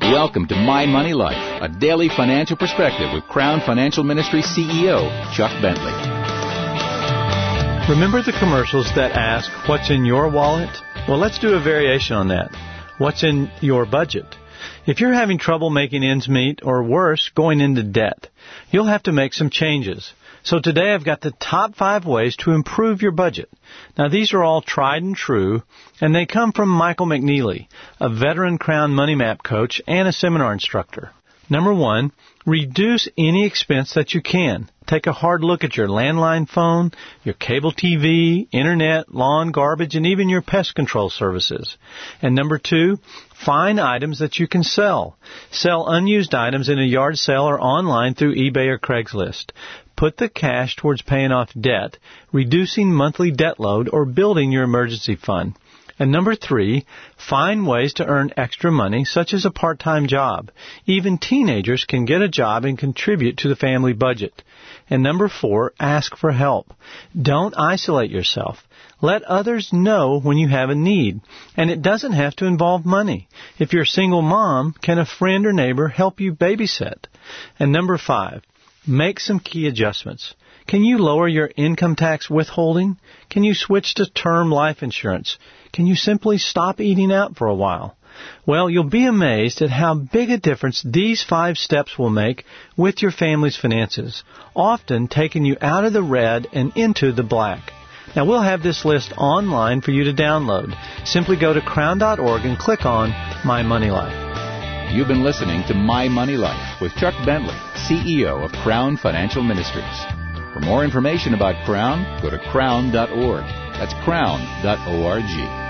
Welcome to My Money Life, a daily financial perspective with Crown Financial Ministry CEO, Chuck Bentley. Remember the commercials that ask, what's in your wallet? Well, let's do a variation on that. What's in your budget? If you're having trouble making ends meet, or worse, going into debt, you'll have to make some changes. So today I've got the top 5 ways to improve your budget. Now these are all tried and true, and they come from Michael McNeely, a veteran Crown Money Map coach and a seminar instructor. Number 1, reduce any expense that you can. Take a hard look at your landline phone, your cable TV, internet, lawn, garbage, and even your pest control services. And number 2, find items that you can sell. Sell unused items in a yard sale or online through eBay or Craigslist. Put the cash towards paying off debt, reducing monthly debt load, or building your emergency fund. And number 3, find ways to earn extra money, such as a part-time job. Even teenagers can get a job and contribute to the family budget. And number 4, ask for help. Don't isolate yourself. Let others know when you have a need. And it doesn't have to involve money. If you're a single mom, can a friend or neighbor help you babysit? And number 5, make some key adjustments. Can you lower your income tax withholding? Can you switch to term life insurance? Can you simply stop eating out for a while? Well, you'll be amazed at how big a difference these 5 steps will make with your family's finances, often taking you out of the red and into the black. Now, we'll have this list online for you to download. Simply go to crown.org and click on My Money Life. You've been listening to My Money Life with Chuck Bentley, CEO of Crown Financial Ministries. For more information about Crown, go to crown.org. That's crown.org.